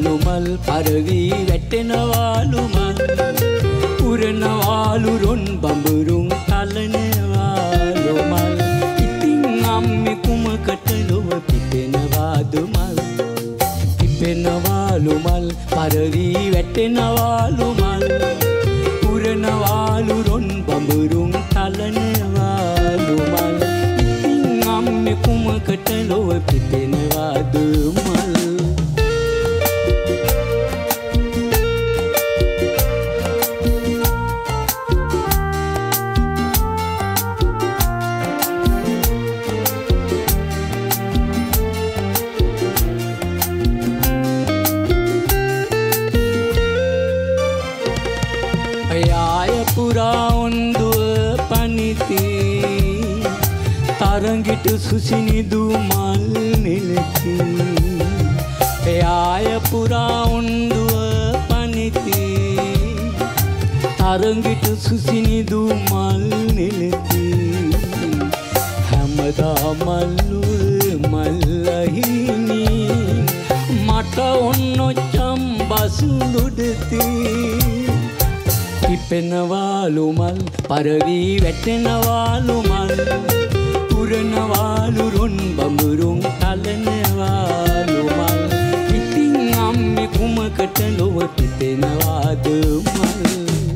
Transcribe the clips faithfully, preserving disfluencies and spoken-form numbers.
පිපෙනවාලු මල් පරවි වැටෙනවාලු මල් පුරනවාලු රොන් බඹරුන් තලනවාලු මල් ඉතින් අම්මේ කුමකට ලොව පිපෙනවාද මල් පිපෙනවාලු මල් පරවි වැටෙනවාලු මල් පුරනවාලු රොන් බඹරුන් තලනවාලු මල් ඉතින් අම්මේ කුමකට ලොව පිපෙනවාද මල් තරඟිට සුසිනිදු මල් නෙලති එයාය පුරා උන්දුව පනිති තරඟිට සුසිනිදු මල් නෙලති හැමදා මල්ලුව මල්ලහිනි මට ඔන්නොච්චම් බසුදුඩති පිපෙනවාලු මල් පරවි වැටෙනවාලු මල් පුරනවාලු රොන් බඹරුන් තලනවාලු මල් ඉතින් අම්මේ කුමකට ලොව පිපෙනවාද මල්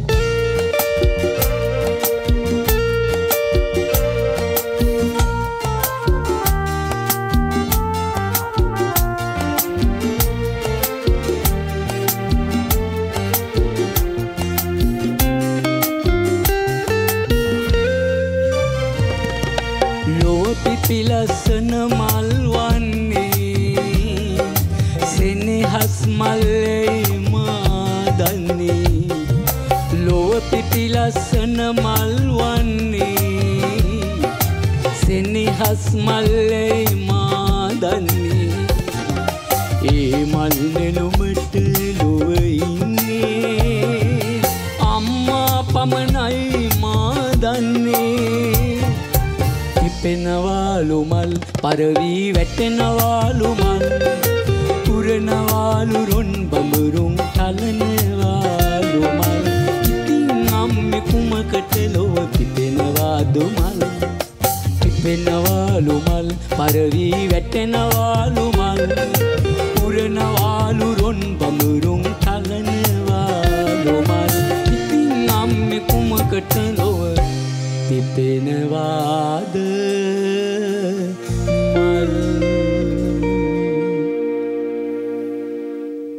පිලසන මල් වන්නේ සෙනෙහස් මල්ලේ මාදන්නේ ලොව පිපිලසන මල් වන්නේ සෙනෙහස් මල්ලේ මාදන්නේ ඒ මල් නෙළුමට ලොව ඉන්නේ අම්මා පමණයි මාදන්නේ පිපෙනවාලු මල් පරවි වැටෙනවාලු මල් පුරනවාලු රොන් බඹරුන් තලනවාලු මල් ඉතින් අම්මේ කුමකට ලොව පිපෙනවාද මල් පිපෙනවාලු මල් පරවි වැටෙනවාලු මල් පුරනවාලු රොන් බඹරුන් තලනවාලු මල් ඉතින් අම්මේ කුමකට ලොව පිපෙනවා